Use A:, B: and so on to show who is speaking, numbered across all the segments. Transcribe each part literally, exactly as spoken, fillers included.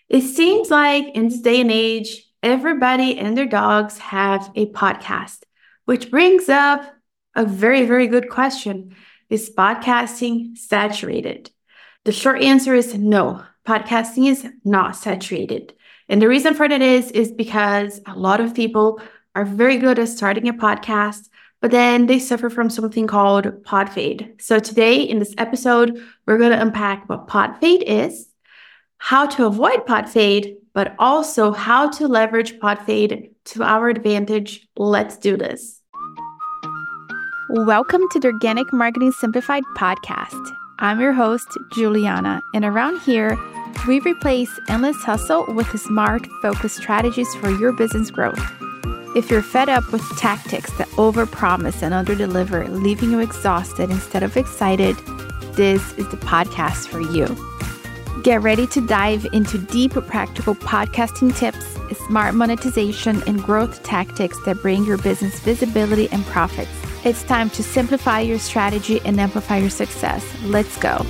A: It seems like in this day and age, everybody and their dogs have a podcast, which brings up a very, very good question. Is podcasting saturated? The short answer is no. Podcasting is not saturated. And the reason for that is, is because a lot of people are very good at starting a podcast, but then they suffer from something called pod fade. So today in this episode, we're going to unpack what pod fade is, how to avoid pod fade, but also how to leverage pod fade to our advantage. Let's do this.
B: Welcome to the Organic Marketing Simplified podcast. I'm your host, Juliana, and around here, we replace endless hustle with smart, focused strategies for your business growth. If you're fed up with tactics that overpromise and underdeliver, leaving you exhausted instead of excited, this is the podcast for you. Get ready to dive into deep, practical podcasting tips, smart monetization, and growth tactics that bring your business visibility and profits. It's time to simplify your strategy and amplify your success. Let's go.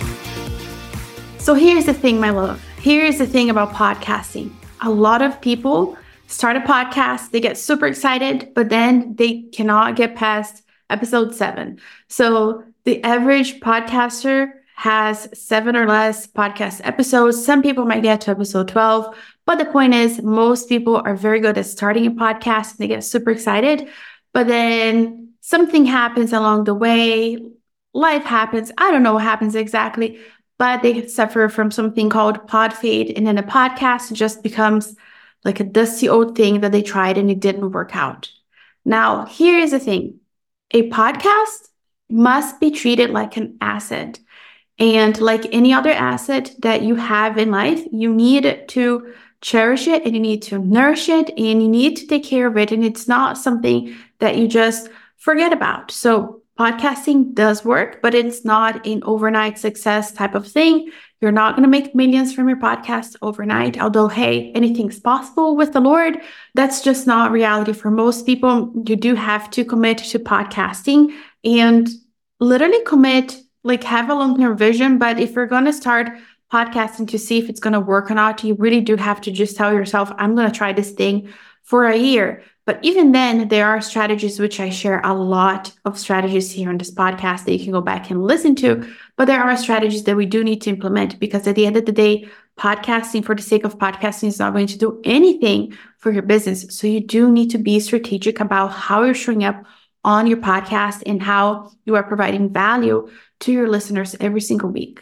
A: So here's the thing, my love. Here's the thing about podcasting. A lot of people start a podcast, they get super excited, but then they cannot get past episode seven. So the average podcaster has seven or less podcast episodes. Some people might get to episode twelve, but the point is most people are very good at starting a podcast and they get super excited, but then something happens along the way. Life happens. I don't know what happens exactly, but they suffer from something called pod fade. And then a podcast just becomes like a dusty old thing that they tried and it didn't work out. Now, here is the thing. A podcast must be treated like an asset. And like any other asset that you have in life, you need to cherish it and you need to nourish it and you need to take care of it. And it's not something that you just forget about. So podcasting does work, but it's not an overnight success type of thing. You're not going to make millions from your podcast overnight. Although, hey, anything's possible with the Lord. That's just not reality for most people. You do have to commit to podcasting and literally commit, like have a long-term vision. But if you're going to start podcasting to see if it's going to work or not, you really do have to just tell yourself, I'm going to try this thing for a year. But even then, there are strategies, which I share a lot of strategies here on this podcast that you can go back and listen to. But there are strategies that we do need to implement because at the end of the day, podcasting for the sake of podcasting is not going to do anything for your business. So you do need to be strategic about how you're showing up on your podcast and how you are providing value to your listeners every single week.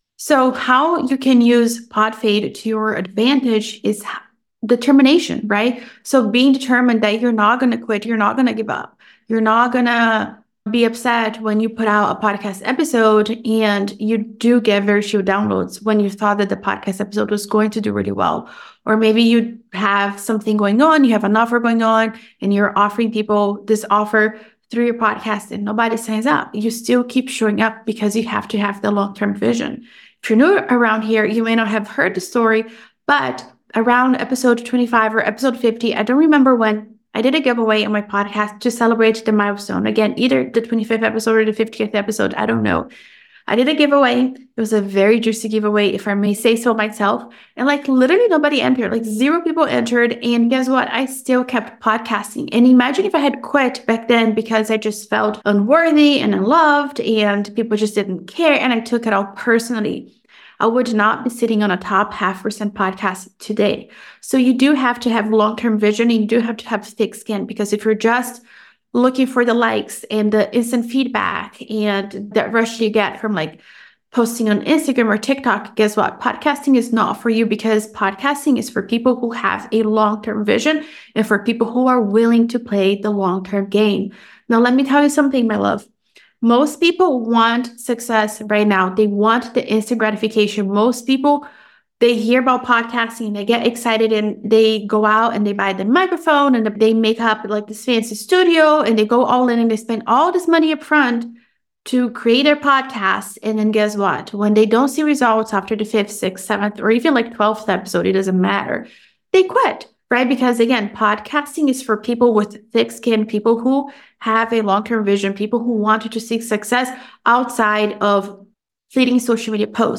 A: So how you can use pod fade to your advantage is determination, right? So being determined that you're not going to quit, you're not going to give up. You're not going to be upset when you put out a podcast episode and you do get very few downloads when you thought that the podcast episode was going to do really well. Or maybe you have something going on, you have an offer going on and you're offering people this offer through your podcast and nobody signs up. You still keep showing up because you have to have the long-term vision. If you're new around here, you may not have heard the story, but around episode twenty-five or episode fifty, I don't remember when, I did a giveaway on my podcast to celebrate the milestone. Again, either the twenty-fifth episode or the fiftieth episode, I don't know. I did a giveaway. It was a very juicy giveaway, if I may say so myself. And like literally nobody entered, like zero people entered. And guess what? I still kept podcasting. And imagine if I had quit back then because I just felt unworthy and unloved and people just didn't care. And I took it all personally. I would not be sitting on a top half percent podcast today. So you do have to have long-term vision and you do have to have thick skin because if you're just looking for the likes and the instant feedback and that rush you get from like posting on Instagram or TikTok, guess what? Podcasting is not for you because podcasting is for people who have a long-term vision and for people who are willing to play the long-term game. Now, let me tell you something, my love. Most people want success right now. They want the instant gratification. Most people, they hear about podcasting, they get excited and they go out and they buy the microphone and they make up like this fancy studio and they go all in and they spend all this money up front to create their podcast. And then guess what? When they don't see results after the fifth, sixth, seventh, or even like twelfth episode, it doesn't matter. They quit, right? Because again, podcasting is for people with thick skin, people who have a long-term vision, people who wanted to seek success outside of fleeting social media posts.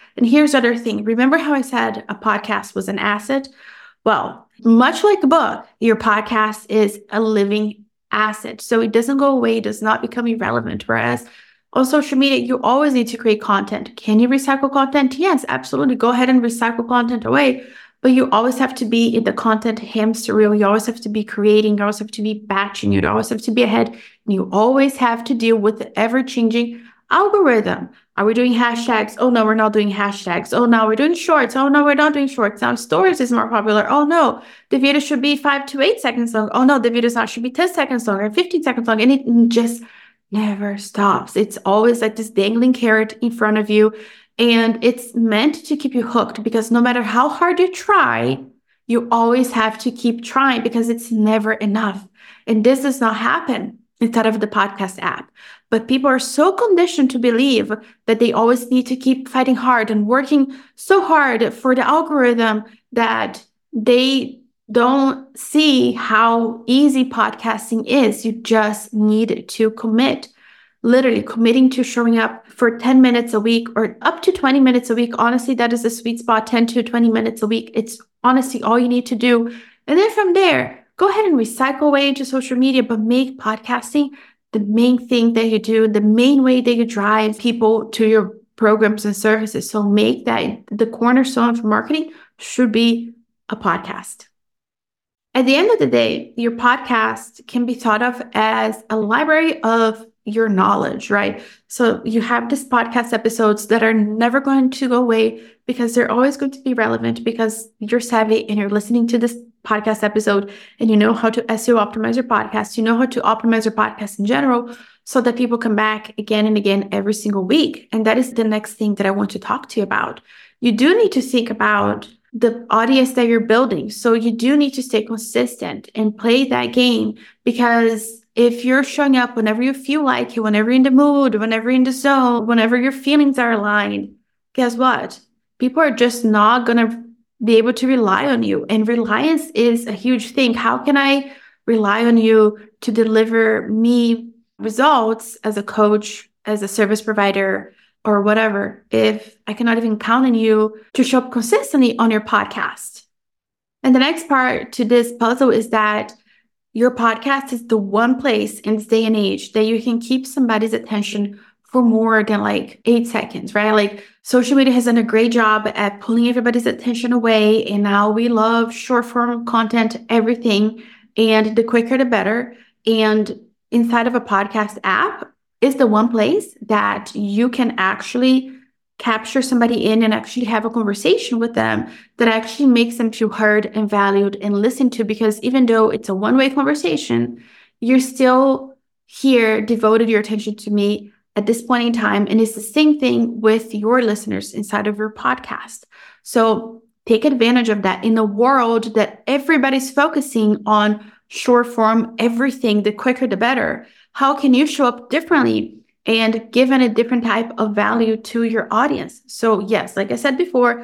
A: And here's the other thing. Remember how I said a podcast was an asset? Well, much like a book, your podcast is a living asset. So it doesn't go away, it does not become irrelevant. Whereas on social media, you always need to create content. Can you recycle content? Yes, absolutely. Go ahead and recycle content away. But you always have to be in the content hamster wheel. You always have to be creating. You always have to be batching. You always have to be ahead. And you always have to deal with the ever-changing algorithm. Are we doing hashtags? Oh, no, we're not doing hashtags. Oh, no, we're doing shorts. Oh, no, we're not doing shorts. Now stories is more popular. Oh, no, the video should be five to eight seconds long. Oh, no, the videos now should be ten seconds long or fifteen seconds long. And it just never stops. It's always like this dangling carrot in front of you. And it's meant to keep you hooked because no matter how hard you try, you always have to keep trying because it's never enough. And this does not happen inside of the podcast app. But people are so conditioned to believe that they always need to keep fighting hard and working so hard for the algorithm that they don't see how easy podcasting is. You just need to commit. Literally committing to showing up for ten minutes a week or up to twenty minutes a week. Honestly, that is the sweet spot, ten to twenty minutes a week. It's honestly all you need to do. And then from there, go ahead and recycle away into social media, but make podcasting the main thing that you do, the main way that you drive people to your programs and services. So make that the cornerstone for marketing should be a podcast. At the end of the day, your podcast can be thought of as a library of your knowledge, right? So you have these podcast episodes that are never going to go away because they're always going to be relevant because you're savvy and you're listening to this podcast episode and you know how to S E O optimize your podcast. You know how to optimize your podcast in general so that people come back again and again every single week. And that is the next thing that I want to talk to you about. You do need to think about the audience that you're building. So you do need to stay consistent and play that game because if you're showing up whenever you feel like it, whenever you're in the mood, whenever you're in the zone, whenever your feelings are aligned, guess what? People are just not going to be able to rely on you. And reliance is a huge thing. How can I rely on you to deliver me results as a coach, as a service provider, or whatever, if I cannot even count on you to show up consistently on your podcast? And the next part to this puzzle is that your podcast is the one place in this day and age that you can keep somebody's attention for more than like eight seconds, right? Like social media has done a great job at pulling everybody's attention away. And now we love short form content, everything. And the quicker, the better. And inside of a podcast app is the one place that you can actually capture somebody in and actually have a conversation with them that actually makes them feel heard and valued and listened to, because even though it's a one-way conversation, you're still here, devoted your attention to me at this point in time. And it's the same thing with your listeners inside of your podcast. So take advantage of that in a world that everybody's focusing on short form, everything, the quicker, the better. How can you show up differently and given a different type of value to your audience? So yes, like I said before,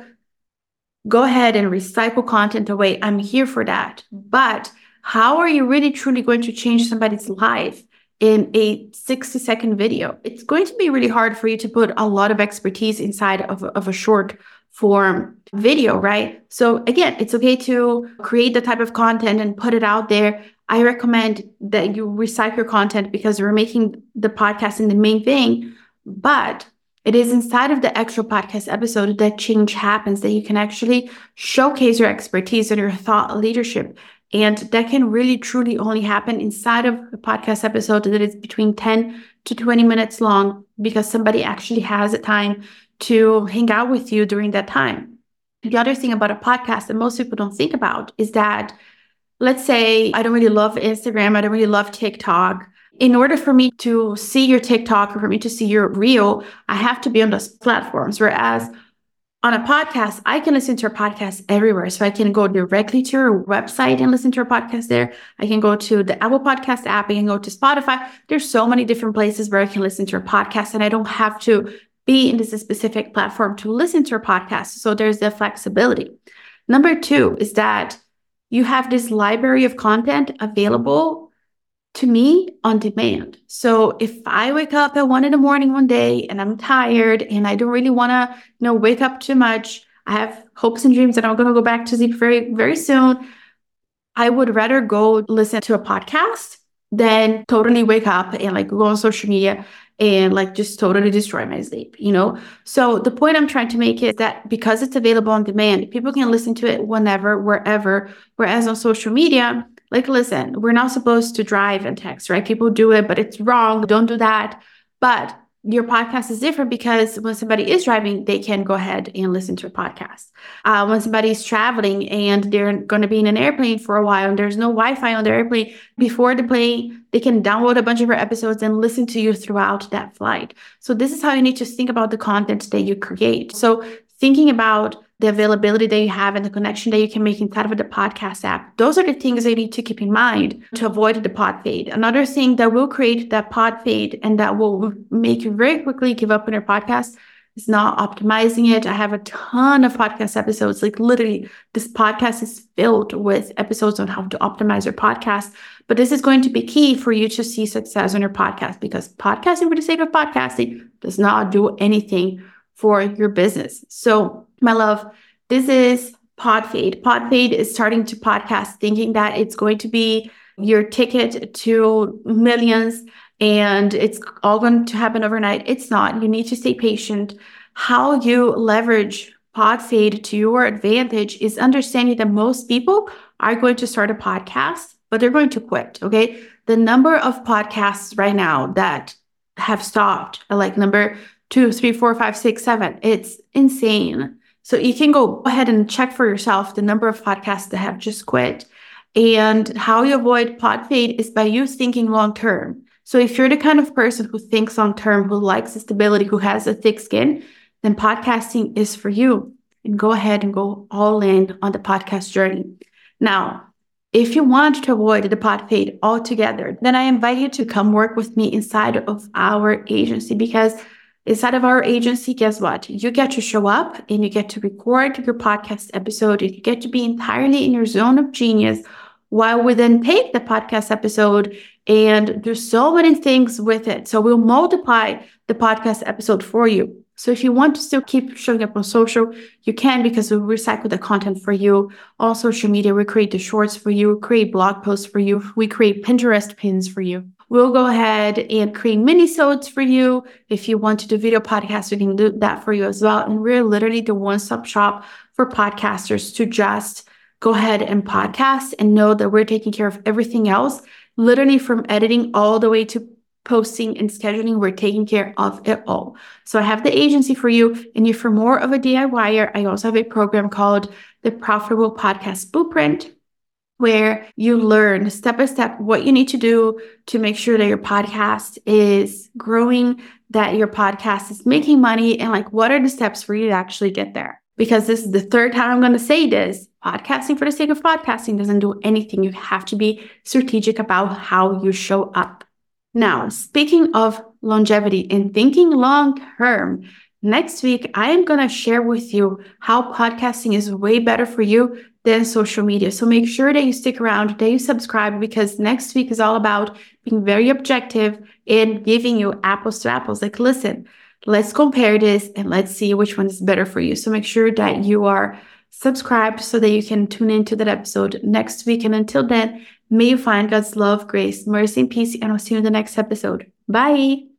A: go ahead and recycle content away. I'm here for that. But how are you really truly going to change somebody's life in a sixty second video? It's going to be really hard for you to put a lot of expertise inside of, of a short form video, right? So again, it's okay to create the type of content and put it out there. I recommend that you recycle your content because we're making the podcasting the main thing, but it is inside of the actual podcast episode that change happens, that you can actually showcase your expertise and your thought leadership. And that can really, truly only happen inside of a podcast episode that is between ten to twenty minutes long, because somebody actually has the time to hang out with you during that time. The other thing about a podcast that most people don't think about is that, let's say I don't really love Instagram, I don't really love TikTok. In order for me to see your TikTok or for me to see your reel, I have to be on those platforms. Whereas on a podcast, I can listen to a podcast everywhere. So I can go directly to your website and listen to your podcast there. I can go to the Apple Podcast app. I can go to Spotify. There's so many different places where I can listen to a podcast, and I don't have to be in this specific platform to listen to a podcast. So there's the flexibility. Number two is that you have this library of content available to me, on demand. So if I wake up at one in the morning one day and I'm tired and I don't really want to, you know, wake up too much, I have hopes and dreams that I'm going to go back to sleep very, very soon, I would rather go listen to a podcast than totally wake up and like go on social media and like just totally destroy my sleep, you know? So the point I'm trying to make is that because it's available on demand, people can listen to it whenever, wherever, whereas on social media, like, listen, we're not supposed to drive and text, right? People do it, but it's wrong. Don't do that. But your podcast is different because when somebody is driving, they can go ahead and listen to a podcast. Uh, when somebody's traveling and they're going to be in an airplane for a while and there's no Wi-Fi on the airplane, before the plane, they can download a bunch of your episodes and listen to you throughout that flight. So this is how you need to think about the content that you create. So thinking about the availability that you have and the connection that you can make inside of the podcast app. Those are the things that you need to keep in mind to avoid the pod fade. Another thing that will create that pod fade and that will make you very quickly give up on your podcast is not optimizing it. I have a ton of podcast episodes. Like literally, this podcast is filled with episodes on how to optimize your podcast. But this is going to be key for you to see success on your podcast, because podcasting for the sake of podcasting does not do anything for your business. So my love, this is pod fade. Pod fade is starting to podcast thinking that it's going to be your ticket to millions and it's all going to happen overnight. It's not. You need to stay patient. How you leverage pod fade to your advantage is understanding that most people are going to start a podcast, but they're going to quit. Okay. The number of podcasts right now that have stopped are like number two, three, four, five, six, seven. It's insane. So you can go ahead and check for yourself the number of podcasts that have just quit. And how you avoid pod fade is by you thinking long term. So if you're the kind of person who thinks long term, who likes stability, who has a thick skin, then podcasting is for you. And go ahead and go all in on the podcast journey. Now, if you want to avoid the pod fade altogether, then I invite you to come work with me inside of our agency, because inside of our agency, guess what? You get to show up and you get to record your podcast episode. You get to be entirely in your zone of genius while we then take the podcast episode and do so many things with it. So we'll multiply the podcast episode for you. So if you want to still keep showing up on social, you can, because we recycle the content for you. On social media, we create the shorts for you, create blog posts for you. We create Pinterest pins for you. We'll go ahead and create mini-sodes for you. If you want to do video podcasts, we can do that for you as well. And we're literally the one-stop shop for podcasters to just go ahead and podcast and know that we're taking care of everything else, literally from editing all the way to posting and scheduling. We're taking care of it all. So I have the agency for you. And if you're more of a DIYer, I also have a program called the Profitable Podcast Blueprint, where you learn step by step what you need to do to make sure that your podcast is growing, that your podcast is making money, and like what are the steps for you to actually get there. Because this is the third time I'm going to say this. Podcasting for the sake of podcasting doesn't do anything. You have to be strategic about how you show up. Now, speaking of longevity and thinking long term, next week, I am going to share with you how podcasting is way better for you than social media. So make sure that you stick around, that you subscribe, because next week is all about being very objective and giving you apples to apples. Like, listen, let's compare this and let's see which one is better for you. So make sure that you are subscribed so that you can tune into that episode next week. And until then, may you find God's love, grace, mercy, and peace, and I'll see you in the next episode. Bye.